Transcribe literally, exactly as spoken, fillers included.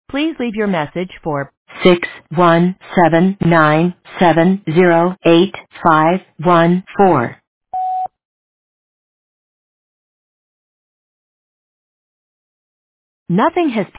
Please leave your message for six one seven nine seven zero eight five one four. Nothing has